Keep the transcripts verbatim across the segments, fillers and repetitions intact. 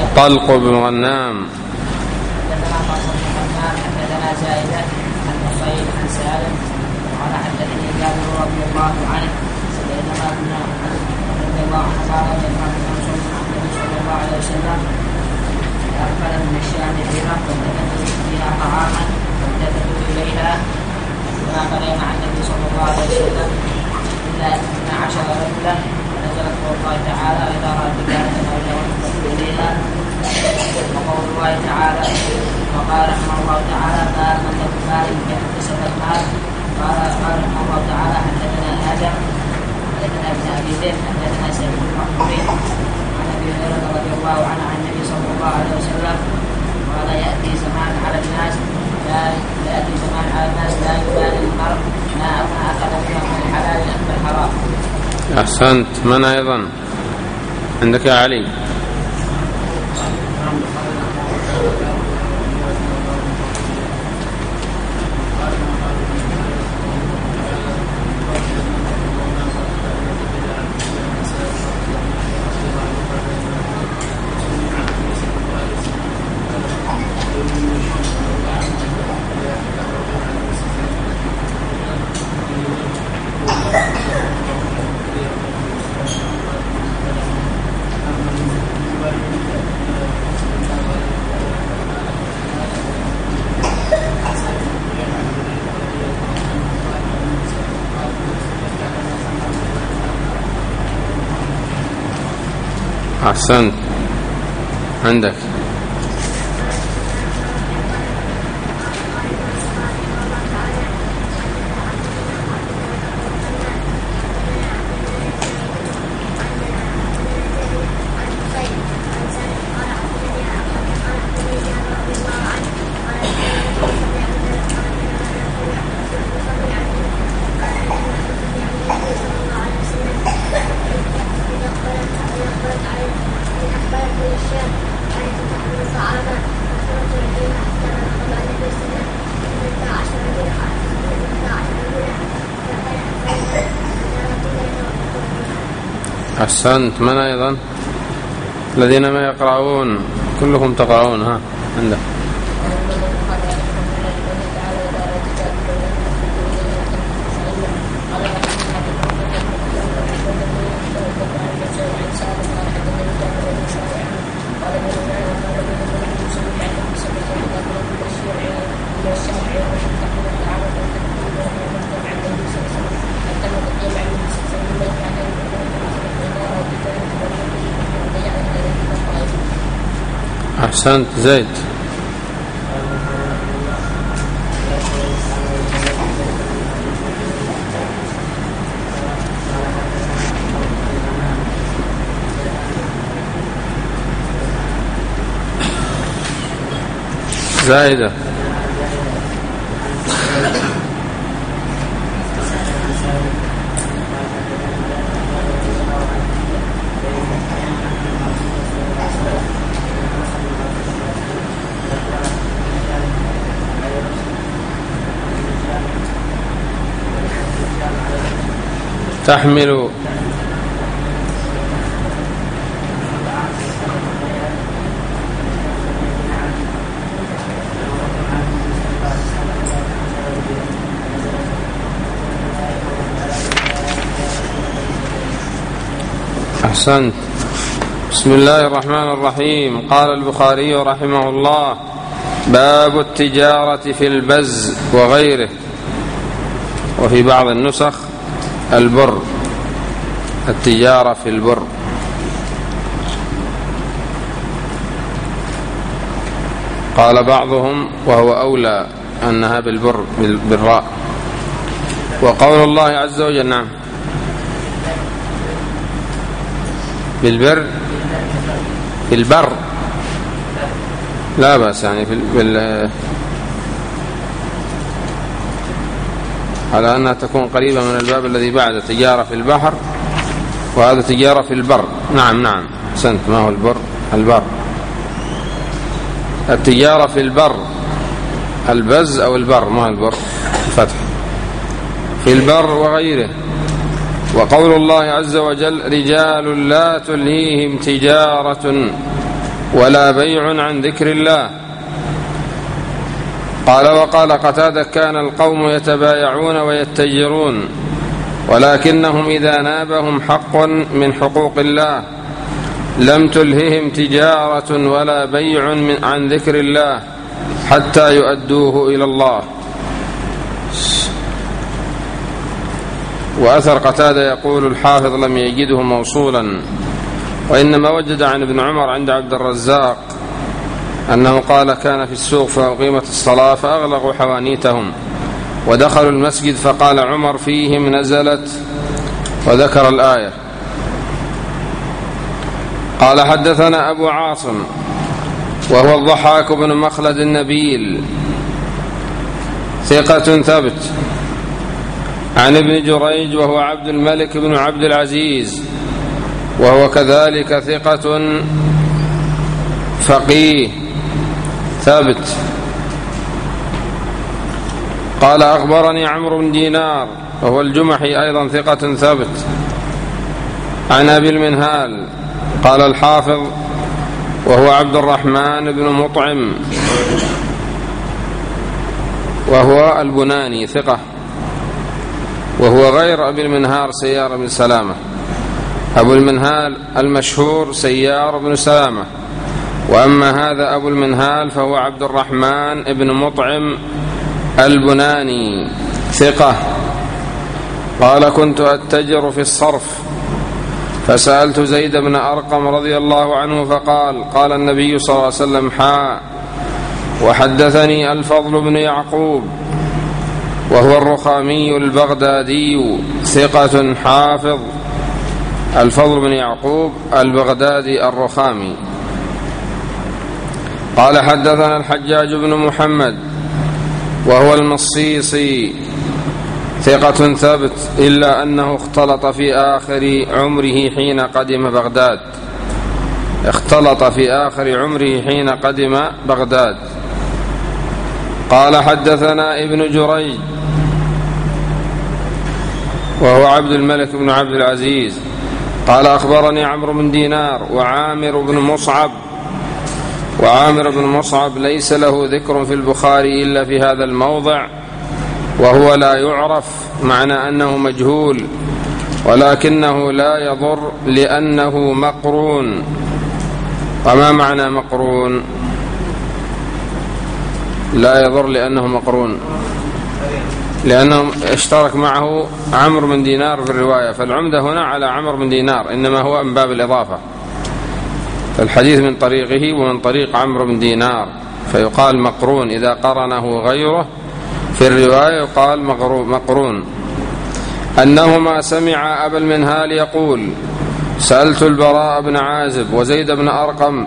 طلق بن غنام حدثنا طلق بن غنام حدثنا زائدة عن نصير عن سالم قال حدثني جابر رضي الله عنه بينما كنا رضي الله عنه قال بينما كنا نصلي مع النبي صلى الله عليه وسلم أقبل من الشام حيرة فالتفتت فيها طعاما فالتفتوا إليها فما بقي مع النبي صلى الله عليه وسلم إلا اثنا عشر رجلا فنزلت قول الله تعالى إذا رأت تجارة أو لهوا فاتوا إليها وقول الله تعالى وقال رحمه الله تعالى ما ملك مال يحتسب المال قال قال رحمه الله تعالى حدثنا آدم حدثنا ابن أبي ذئب حدثنا سعيد بن المقبري عن أبي هريرة رضي الله عنه عن النبي صلى الله عليه وسلم قال يأتي زمان على الناس لا يأتي زمان على الناس لا يبالي المرء ما أخذ فيها من الحلال أم الحرام. أحسنت. من أيضا عندك يا علي؟ أحسنت. عندك أحسنت. من أيضا؟ الذين ما يقرؤون كلكم تقرؤون. ها عندك أحسنت. زيد زايدة تحمل أحسنت. بسم الله الرحمن الرحيم. قال البخاري رحمه الله باب التجارة في البز وغيره، وفي بعض النسخ البر، التجارة في البر. قال بعضهم وهو أولى أنها بالبر بالراء. وقول الله عز وجل نعم بالبر في البر لا بأس، يعني في بال على أنها تكون قريبة من الباب الذي بعد تجارة في البحر، وهذا تجارة في البر. نعم نعم سنت. ما هو البر؟ البر، التجارة في البر، البز أو البر، ما البر الفتح، في البر وغيره. وقول الله عز وجل رجال لا تلهيهم تجارة ولا بيع عن ذكر الله. قال وقال قتادة كان القوم يتبايعون ويتجرون ولكنهم إذا نابهم حق من حقوق الله لم تلههم تجارة ولا بيع عن ذكر الله حتى يؤدوه إلى الله. وأثر قتادة يقول الحافظ لم يجده موصولا، وإنما وجد عن ابن عمر عند عبد الرزاق أنه قال كان في السوق فأقيمت الصلاة فأغلقوا حوانيتهم ودخلوا المسجد فقال عمر فيهم نزلت وذكر الآية. قال حدثنا أبو عاصم وهو الضحاك بن مخلد النبيل ثقة ثبت عن ابن جريج وهو عبد الملك بن عبد العزيز وهو كذلك ثقة فقيه ثابت. قال أخبرني عمرو بن دينار وهو الجمحي أيضا ثقة ثابت عن أبي المنهال قال الحافظ وهو عبد الرحمن بن مطعم وهو البناني ثقة، وهو غير أبي المنهار سيار بن سلامة. أبو المنهال المشهور سيار بن سلامة، وأما هذا أبو المنهال فهو عبد الرحمن بن مطعم البناني ثقة. قال كنت أتجر في الصرف فسألت زيد بن أرقم رضي الله عنه فقال قال النبي صلى الله عليه وسلم حاء. وحدثني الفضل بن يعقوب وهو الرخامي البغدادي ثقة حافظ. الفضل بن يعقوب البغدادي الرخامي. قال حدثنا الحجاج بن محمد وهو المصيصي ثقة ثبت إلا أنه اختلط في آخر عمره حين قدم بغداد اختلط في آخر عمره حين قدم بغداد. قال حدثنا ابن جريج وهو عبد الملك بن عبد العزيز قال أخبرني عمرو بن دينار وعامر بن مصعب وعامر بن مصعب ليس له ذكر في البخاري إلا في هذا الموضع وهو لا يعرف، معنى أنه مجهول، ولكنه لا يضر لأنه مقرون. وما معنى مقرون؟ لا يضر لأنه مقرون لأنه اشترك معه عمرو بن دينار في الرواية، فالعمدة هنا على عمرو بن دينار، إنما هو من باب الإضافة. فالحديث من طريقه ومن طريق عمرو بن دينار فيقال مقرون، إذا قرنه غيره في الرواية يقال مقرون. أنهما سمع أبا المنهال يقول سألت البراء بن عازب وزيد بن أرقم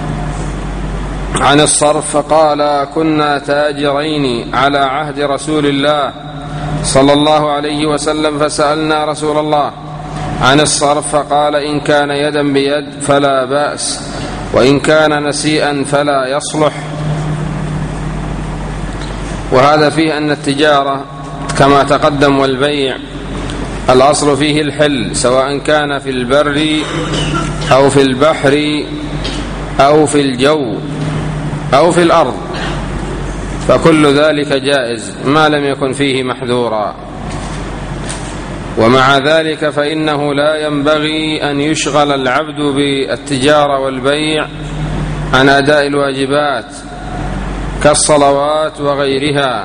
عن الصرف فقال كنا تاجرين على عهد رسول الله صلى الله عليه وسلم فسألنا رسول الله عن الصرف فقال إن كان يدا بيد فلا بأس وإن كان نسيئا فلا يصلح. وهذا فيه أن التجارة كما تقدم والبيع الأصل فيه الحل، سواء كان في البر أو في البحر أو في الجو أو في الأرض، فكل ذلك جائز ما لم يكن فيه محذورا. ومع ذلك فإنه لا ينبغي أن يشغل العبد بالتجارة والبيع عن أداء الواجبات كالصلوات وغيرها.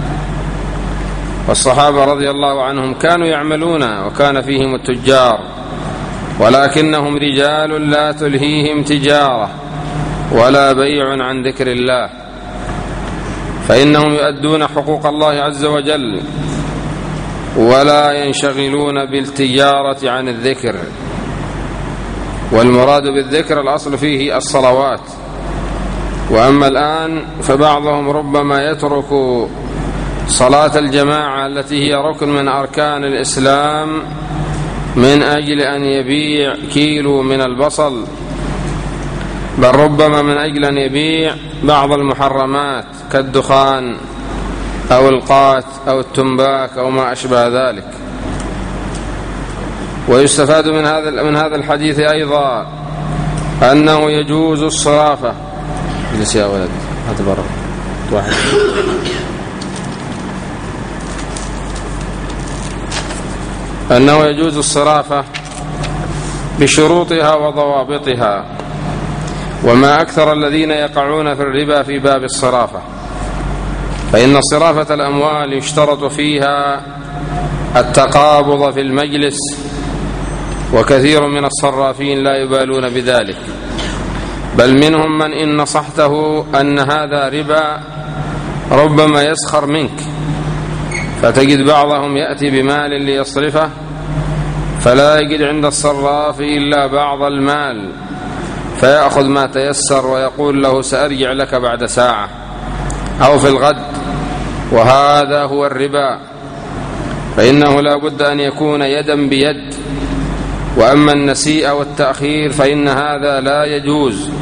والصحابة رضي الله عنهم كانوا يعملون وكان فيهم التجار، ولكنهم رجال لا تلهيهم تجارة ولا بيع عن ذكر الله، فإنهم يؤدون حقوق الله عز وجل ولا ينشغلون بالتجارة عن الذكر. والمراد بالذكر الأصل فيه الصلوات. وأما الآن فبعضهم ربما يترك صلاة الجماعة التي هي ركن من أركان الإسلام من أجل أن يبيع كيلو من البصل، بل ربما من أجل أن يبيع بعض المحرمات كالدخان أو القات أو التنباك أو ما أشبه ذلك. ويستفاد من هذا من هذا الحديث أيضا أنه يجوز الصرافة. اجلس يا ولد، هات برا واحد. أنه يجوز الصرافة بشروطها وضوابطها، وما أكثر الذين يقعون في الربا في باب الصرافة، فإن صرافة الأموال يشترط فيها التقابض في المجلس، وكثير من الصرافين لا يبالون بذلك، بل منهم من إن نصحته أن هذا ربا ربما يسخر منك، فتجد بعضهم يأتي بمال ليصرفه فلا يجد عند الصراف إلا بعض المال، فيأخذ ما تيسر ويقول له سأرجع لك بعد ساعة أو في الغد، وهذا هو الربا، فإنه لا بد أن يكون يدا بيد. وأما النسيئة والتأخير فإن هذا لا يجوز.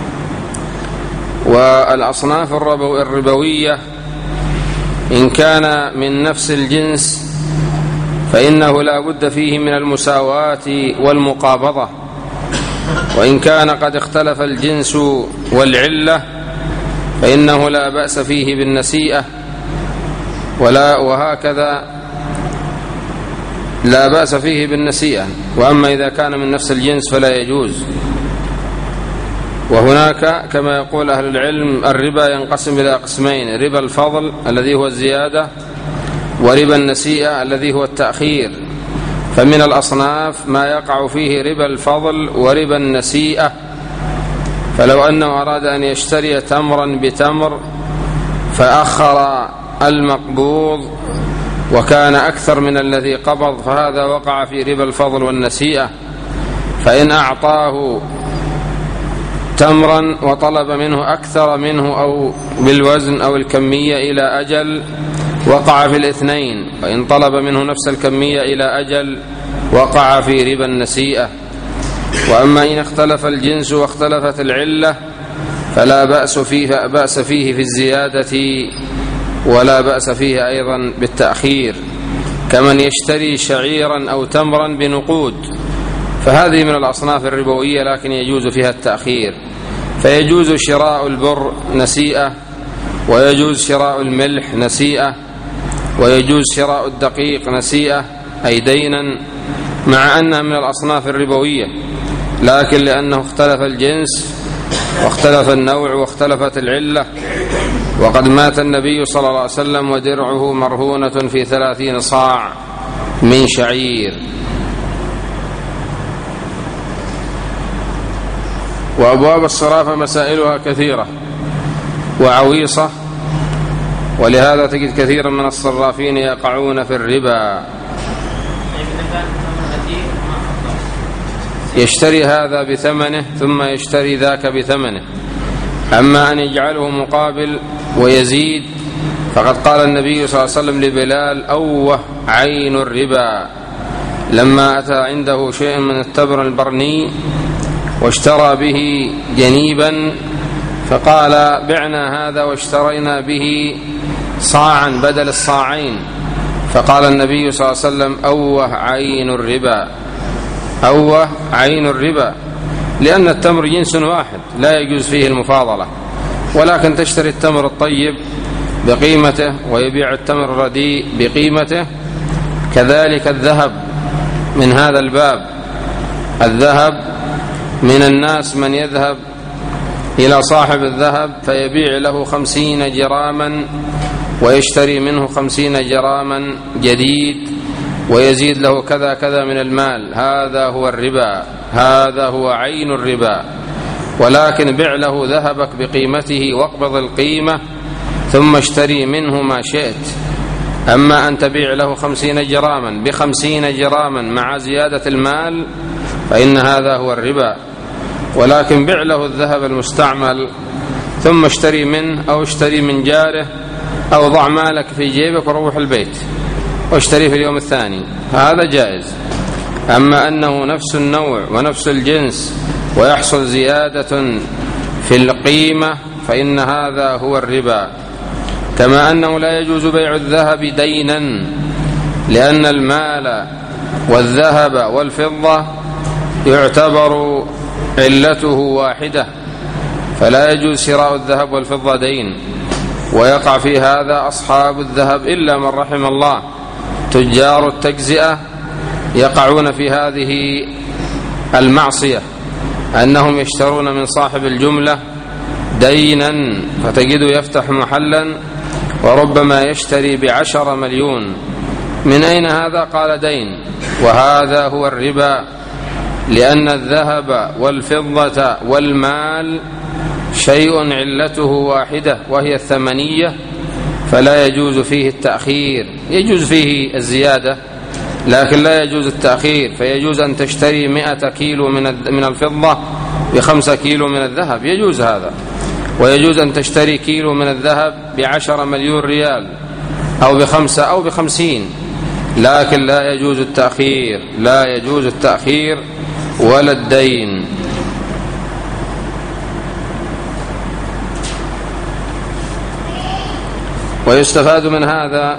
والأصناف الربوية إن كان من نفس الجنس فإنه لا بد فيه من المساواة والمقابضة، وإن كان قد اختلف الجنس والعلة فإنه لا بأس فيه بالنسيئة، ولا وهكذا لا بأس فيه بالنسيئة. وأما إذا كان من نفس الجنس فلا يجوز. وهناك كما يقول أهل العلم الربا ينقسم إلى قسمين: ربا الفضل الذي هو الزيادة، وربا النسيئة الذي هو التأخير. فمن الأصناف ما يقع فيه ربا الفضل وربا النسيئة، فلو أنه أراد أن يشتري تمرا بتمر فأخر المقبوض وكان أكثر من الذي قبض، فهذا وقع في ربا الفضل والنسيئة. فإن أعطاه تمرا وطلب منه أكثر منه أو بالوزن أو الكمية إلى أجل وقع في الاثنين، وإن طلب منه نفس الكمية إلى أجل وقع في ربا النسيئة. وأما إن اختلف الجنس واختلفت العلة فلا بأس فيه, بأس فيه في الزيادة، ولا بأس فيه أيضا بالتأخير، كمن يشتري شعيرا أو تمرا بنقود، فهذه من الأصناف الربوية لكن يجوز فيها التأخير. فيجوز شراء البر نسيئة، ويجوز شراء الملح نسيئة، ويجوز شراء الدقيق نسيئة أي دينا، مع أنها من الأصناف الربوية، لكن لأنه اختلف الجنس واختلف النوع واختلفت العلة. وقد مات النبي صلى الله عليه وسلم ودرعه مرهونة في ثلاثين صاع من شعير. وأبواب الصرافة مسائلها كثيرة وعويصة، ولهذا تجد كثيرا من الصرافين يقعون في الربا، يشتري هذا بثمنه ثم يشتري ذاك بثمنه. أما أن يجعله مقابل ويزيد فقد قال النبي صلى الله عليه وسلم لبلال: أوه عين الربا، لما أتى عنده شيء من التبر البرني واشترى به جنيبا، فقال: بعنا هذا واشترينا به صاعا بدل الصاعين. فقال النبي صلى الله عليه وسلم: أوه عين الربا، أوه عين الربا، لأن التمر جنس واحد لا يجوز فيه المفاضلة، ولكن تشتري التمر الطيب بقيمته ويبيع التمر الرديء بقيمته. كذلك الذهب من هذا الباب، الذهب من الناس من يذهب إلى صاحب الذهب فيبيع له خمسين جراما ويشتري منه خمسين جراما جديد ويزيد له كذا كذا من المال، هذا هو الربا، هذا هو عين الربا. ولكن بع له ذهبك بقيمته واقبض القيمة ثم اشتري منه ما شئت. أما أن تبيع له خمسين جراما بخمسين جراما مع زيادة المال فإن هذا هو الربا. ولكن بع له الذهب المستعمل ثم اشتري منه أو اشتري من جاره أو ضع مالك في جيبك وروح البيت واشتري في اليوم الثاني، هذا جائز. أما أنه نفس النوع ونفس الجنس ويحصل زيادة في القيمة فإن هذا هو الربا. كما أنه لا يجوز بيع الذهب دينا، لأن المال والذهب والفضة يعتبر علته واحدة فلا يجوز شراء الذهب والفضة دين. ويقع في هذا أصحاب الذهب إلا من رحم الله، تجار التجزئة يقعون في هذه المعصية، أنهم يشترون من صاحب الجملة دينا، فتجد يفتح محلا وربما يشتري بعشر مليون. من أين هذا؟ قال دين. وهذا هو الربا، لأن الذهب والفضة والمال شيء علته واحدة وهي الثمنية، فلا يجوز فيه التأخير. يجوز فيه الزيادة لكن لا يجوز التأخير، فيجوز أن تشتري مئة كيلو من الفضة بخمسة كيلو من الذهب، يجوز هذا. ويجوز أن تشتري كيلو من الذهب بعشر مليون ريال أو بخمسة أو بخمسين، لكن لا يجوز التأخير، لا يجوز التأخير ولا الدين. ويستفاد من هذا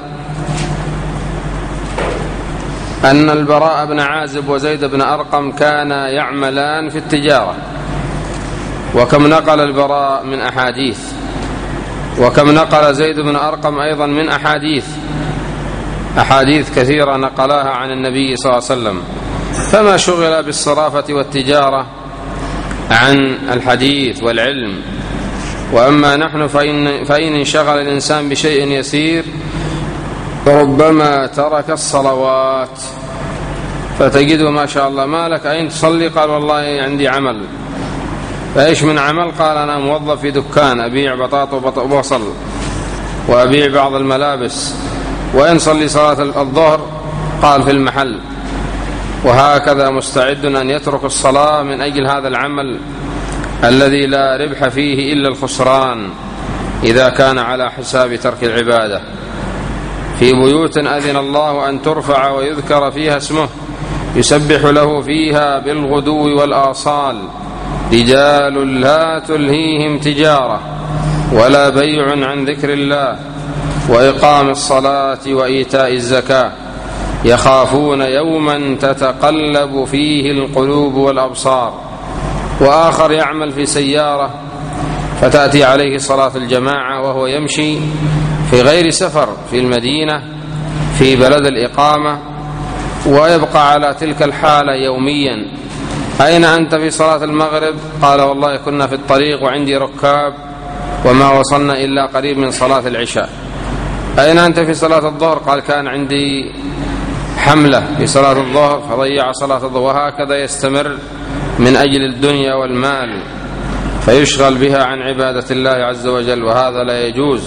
أن البراء بن عازب وزيد بن أرقم كانا يعملان في التجارة، وكم نقل البراء من أحاديث، وكم نقل زيد بن أرقم أيضا من أحاديث أحاديث كثيرة نقلاها عن النبي صلى الله عليه وسلم، فما شغل بالصرافة والتجارة عن الحديث والعلم. وأما نحن فإن, فإن انشغل الإنسان بشيء يسير فربما ترك الصلوات، فتجده ما شاء الله ما لك أين تصلي؟ قال والله عندي عمل. فإيش من عمل؟ قال أنا موظف في دكان أبيع بطاطا وبصل وأبيع بعض الملابس. وإن صلي صلاة الظهر؟ قال في المحل. وهكذا مستعد أن يترك الصلاة من أجل هذا العمل الذي لا ربح فيه إلا الخسران إذا كان على حساب ترك العبادة. في بيوت أذن الله أن ترفع ويذكر فيها اسمه يسبح له فيها بالغدو والآصال رجال لا تلهيهم تجارة ولا بيع عن ذكر الله وإقام الصلاة وإيتاء الزكاة يخافون يوما تتقلب فيه القلوب والأبصار. وآخر يعمل في سيارة فتأتي عليه صلاة الجماعة وهو يمشي في غير سفر في المدينة في بلد الإقامة، ويبقى على تلك الحالة يوميا. أين أنت في صلاة المغرب؟ قال والله كنا في الطريق وعندي ركاب وما وصلنا إلا قريب من صلاة العشاء. أين أنت في صلاة الظهر؟ قال كان عندي حملة في صلاة الظهر فضيع صلاة الظهر. وهكذا يستمر من أجل الدنيا والمال فيشغل بها عن عبادة الله عز وجل، وهذا لا يجوز.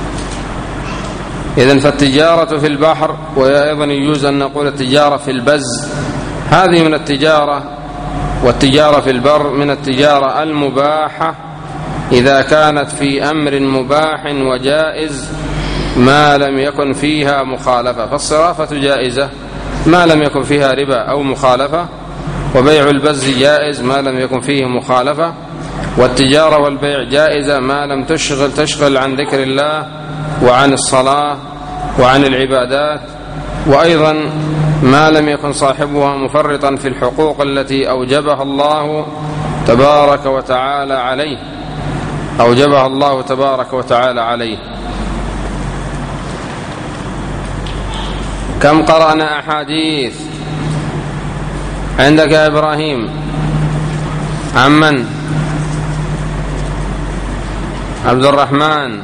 إذن فالتجارة في البحر، وأيضا يجوز أن نقول التجارة في البز، هذه من التجارة. والتجارة في البر من التجارة المباحة إذا كانت في أمر مباح وجائز ما لم يكن فيها مخالفة. فالصرافة جائزة ما لم يكن فيها ربا أو مخالفة، وبيع البز جائز ما لم يكن فيه مخالفة، والتجارة والبيع جائزة ما لم تشغل تشغل عن ذكر الله وعن الصلاة وعن العبادات، وأيضا ما لم يكن صاحبها مفرطا في الحقوق التي أوجبها الله تبارك وتعالى عليه أوجبها الله تبارك وتعالى عليه. كم قرأنا أحاديث عندك يا إبراهيم؟ عمن؟ عبد الرحمن؟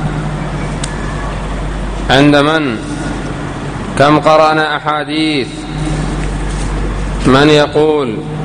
عند من؟ كم قرأنا أحاديث؟ من يقول؟